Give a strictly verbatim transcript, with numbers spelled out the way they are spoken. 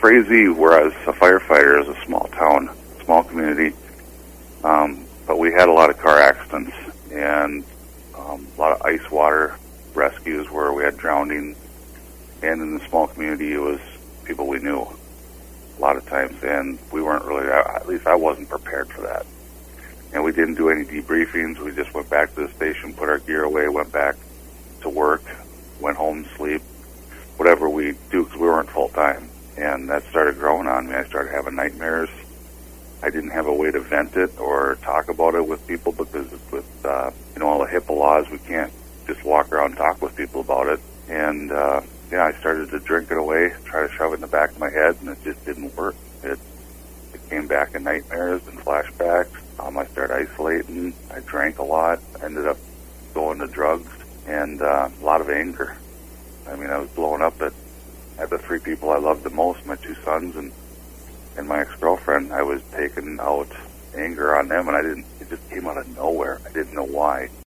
Frazee, where I was a firefighter, is a small town, small community, um, but we had a lot of car accidents and um, a lot of ice water rescues where we had drowning. And in the small community, it was people we knew a lot of times, and we weren't really, at least I wasn't prepared for that. And we didn't do any debriefings. We just went back to the station, put our gear away, went back to work, went home, sleep, whatever we do, because we weren't full-time. And that started growing on me. I started having nightmares. I didn't have a way to vent it or talk about it with people because with, uh, you know, all the HIPAA laws, we can't just walk around and talk with people about it. And, uh, yeah, I started to drink it away, try to shove it in the back of my head, and it just didn't work. It, it came back in nightmares and flashbacks. Um, I started isolating. I drank a lot. I ended up going to drugs and uh, a lot of anger. I mean, I was blowing up at, at the three people I loved the most, my two sons and, and my ex-girlfriend. I was taking out anger on them, and I didn't. It just came out of nowhere. I didn't know why.